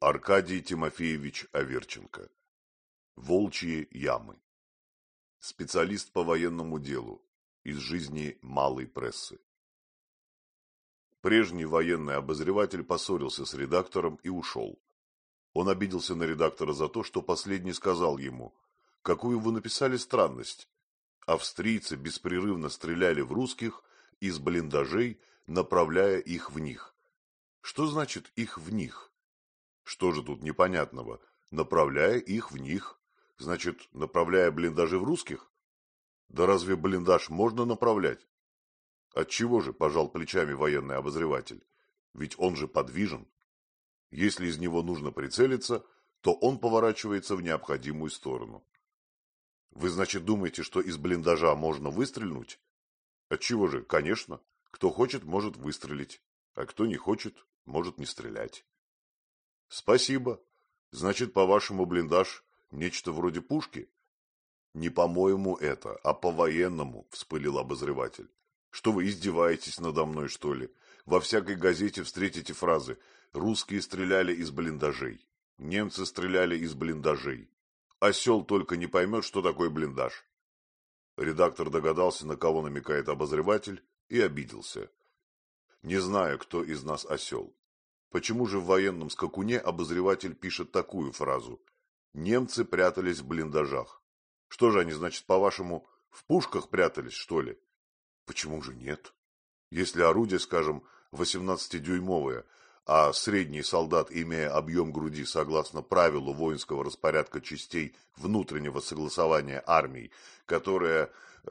Аркадий Тимофеевич Аверченко. Волчьи ямы. Специалист по военному делу. Из жизни малой прессы. Прежний военный обозреватель поссорился с редактором и ушел. Он обиделся на редактора за то, что последний сказал ему: «Какую вы написали странность? Австрийцы беспрерывно стреляли в русских из блиндажей, направляя их в них». Что значит «их в них»? Что же тут непонятного? Направляя их в них. Значит, направляя блиндажи в русских? Да разве блиндаж можно направлять? Отчего же, пожал плечами военный обозреватель? Ведь он же подвижен. Если из него нужно прицелиться, то он поворачивается в необходимую сторону. Вы, значит, думаете, что из блиндажа можно выстрелить? Отчего же, конечно, кто хочет, может выстрелить, а кто не хочет, может не стрелять. Спасибо. Значит, по-вашему, блиндаж нечто вроде пушки? Не по-моему это, а по-военному, вспылил обозреватель. Что вы издеваетесь надо мной, что ли? Во всякой газете встретите фразы: русские стреляли из блиндажей, немцы стреляли из блиндажей. Осел только не поймет, что такое блиндаж. Редактор догадался, на кого намекает обозреватель, и обиделся. Не знаю, кто из нас осел. Почему же в военном скакуне обозреватель пишет такую фразу: немцы прятались в блиндажах? Что же они, значит, по-вашему, в пушках прятались, что ли? Почему же нет? Если орудие, скажем, 18-дюймовое, а средний солдат, имея объем груди согласно правилу воинского распорядка частей внутреннего согласования армий, которая,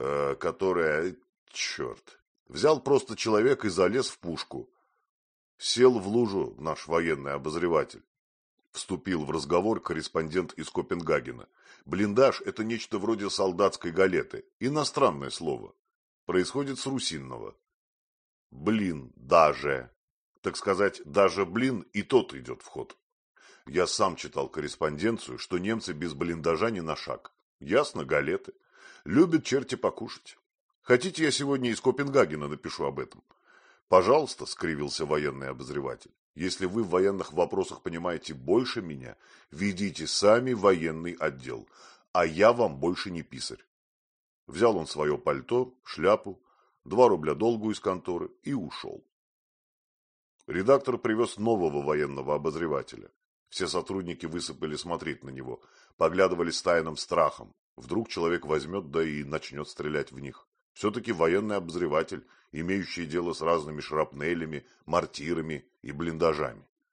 взял просто человек и залез в пушку. Сел в лужу наш военный обозреватель. Вступил в разговор корреспондент из Копенгагена. Блиндаж – это нечто вроде солдатской галеты. Иностранное слово. Происходит с русинного. Блин, даже. Так сказать, даже блин и тот идет в ход. Я сам читал корреспонденцию, что немцы без блиндажа ни на шаг. Ясно, галеты. Любят черти покушать. Хотите, я сегодня из Копенгагена напишу об этом? Пожалуйста, скривился военный обозреватель. Если вы в военных вопросах понимаете больше меня, ведите сами военный отдел, а я вам больше не писарь. Взял он свое пальто, шляпу, 2 рубля долгу из конторы и ушел. Редактор привез нового военного обозревателя. Все сотрудники высыпали смотреть на него, поглядывали с тайным страхом. Вдруг человек возьмет, да и начнет стрелять в них. Все-таки военный обозреватель, имеющий дело с разными шрапнелями, мортирами и блиндажами.